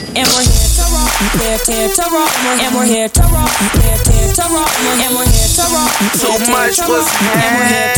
and we're here to rock, here to rock, and we're here to rock, here to rock, and we're here to rock. So much was happening.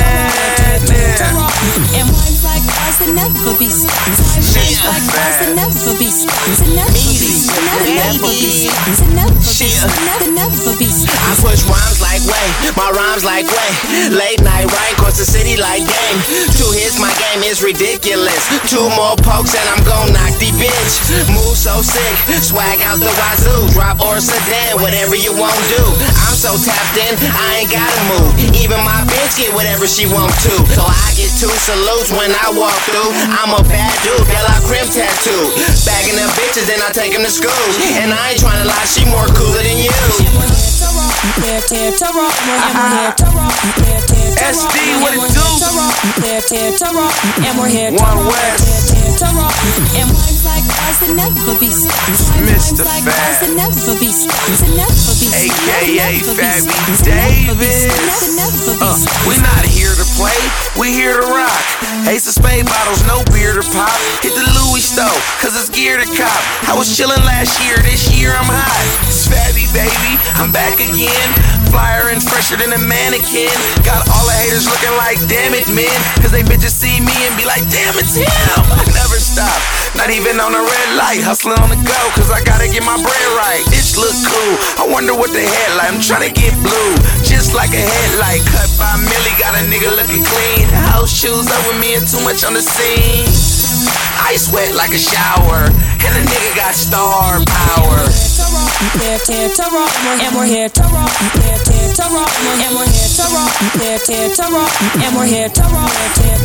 And rhymes like ours will never be stopped. Rhymes like ours will never be stopped. To never be stopped. Never be stopped. To never be stopped. Never be stopped. I push rhymes like way, my rhymes like way. Late night right across the city like game. 2 hits, my game is ridiculous. 2 more pokes and I'm gon' knock the bitch. Move so sick, swag out the wazoo. Drop or sedan, whatever you won't do. I'm so tapped in, I ain't gotta move. Even my bitch get whatever she want to. So I get 2 salutes when I walk through. I'm a bad dude, got a crimp tattoo. Bagging the bitches, then I take them to school. And I ain't tryna lie, she more cooler than you. SD, what it do? One West. And rhymes like ours will never be stopped. Mr. Like Fab. ours will never be stopped. To never be stopped. AKA Never be Fabby stopped. Davis. To never be stopped. We not here to play, we here to rock. Ace of spade bottles, no beer to pop. Hit the Louis store, cause it's gear to cop. I was chillin' last year, this year I'm hot. It's Fabby, baby, I'm back again. Flyer and fresher than a mannequin. Got all the haters looking like, damn it, man. Cause they bitches see me and be like, damn, it's him. I never stop, not even on a red light. Hustling on the go, cause I gotta get my bread right. Bitch look cool, I wonder what the headlight. I'm tryna get blue, just like a headlight. Cut by Millie, got a nigga looking clean. House shoes up with me and too much on the scene. Ice wet like a shower, and a nigga got star power. And we're here to rock, and we're here to rock, and we're here to rock, and we're here to rock, and we're here to rock.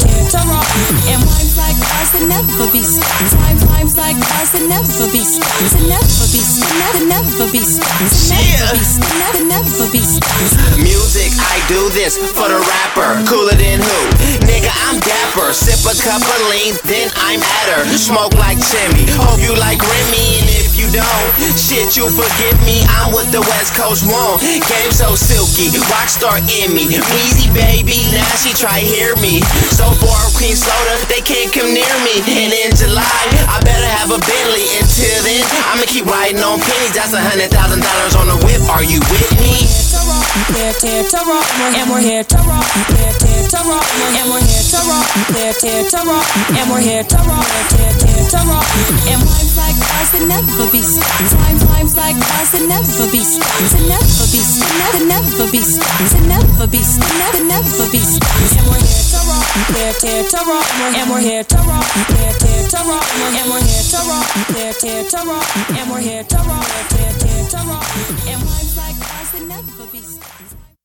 And rhymes like ours will never be stopped. Rhymes like ours will never be stopped. To never be stopped. To never be stopped. To never be stopped. Music, I do this for the rapper. Cooler than who? Nigga, I'm dapper. Sip a cup of lean, then I'm at her. Smoke like Timmy. Hope you like Remy, and if you don't, shit, you forgive me. I'm what the West Coast want. Game so silky, rockstar in me. Measy baby, now she try hear me. So far Queen Soda, they can't come near me. And in July, I better have a Bentley. Until then, I'ma keep riding on pennies. That's $100,000 on the whip. Are you with me? Here to rock, and we're here to rock, here to rock, and we're here to rock, here to rock, and we're here to rock, here to rock. And rhymes like ours will never be stopped. Rhymes like ours will never be stopped. To never be stopped. To never be stopped. To never be stopped. To never be stopped. And we're here to rock, here to rock, and we're here to rock, here to rock, and we're here to rock, here to rock, and we're here to rock, here to rock. And rhymes like ours will never be stopped.